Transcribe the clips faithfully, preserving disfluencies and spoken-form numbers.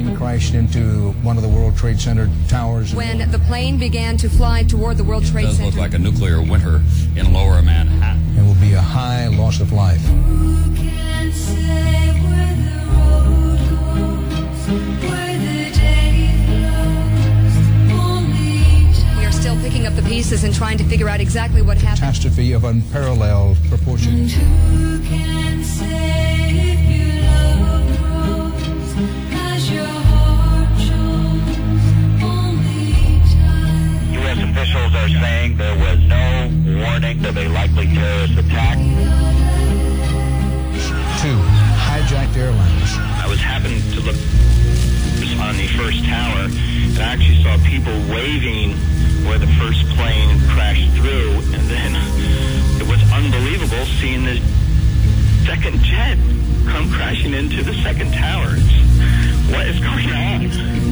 plane crashed into one of the World Trade Center towers. When the plane began to fly toward the World Trade Center. It does Center. look like a nuclear winter in lower Manhattan. There will be a high loss of life. Who can say where the road goes, where the day flows, only time. We are still picking up the pieces and trying to figure out exactly what happened. Catastrophe of unparalleled proportions. Who can say if your love grows as your heart shows, only time. U S officials are saying there was no warning of a likely terrorist attack. Two, hijacked airliners. I was happening to look on the first tower, and I actually saw people waving where the first plane crashed through, and then it was unbelievable seeing this second jet come crashing into the second tower. It's, what is going on?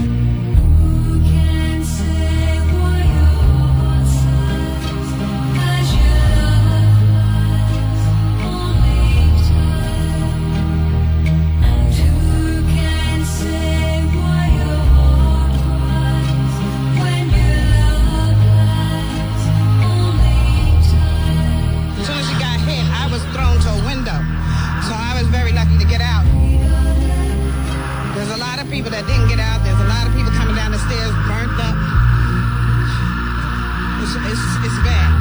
People that didn't get out. There's a lot of people coming down the stairs, burnt up. It's, it's, it's bad.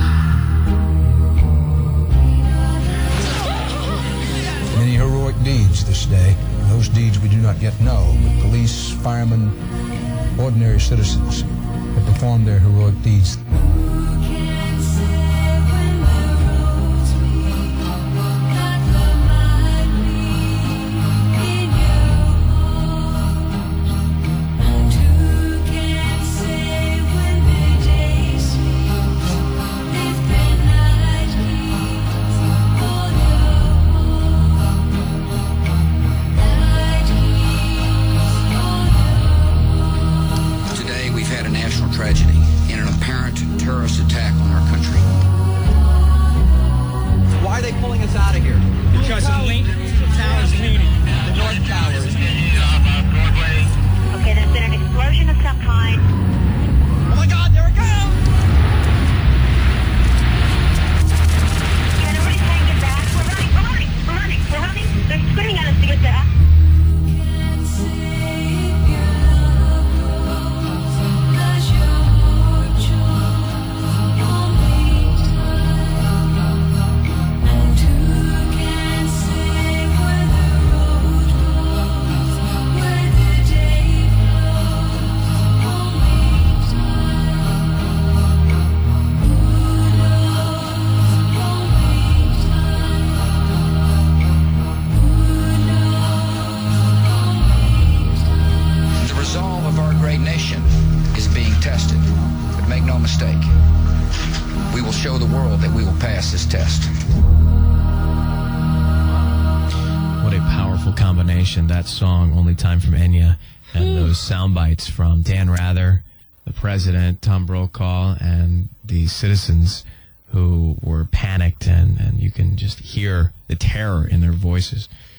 Many heroic deeds this day. Those deeds we do not yet know, but police, firemen, ordinary citizens have performed their heroic deeds. Tragedy in an apparent terrorist attack on our country. Why are they pulling us out of here? Because the link, the tower's leaning. The North Tower is leaning. Okay, there's been an explosion of some kind. Oh my God, there it goes! Can everybody say get back? We're running, we're running, we're running, we're running. They're screaming at us to get back. This test. What a powerful combination, that song, Only Time from Enya, and those sound bites from Dan Rather, the president, Tom Brokaw, and the citizens who were panicked, and, and you can just hear the terror in their voices.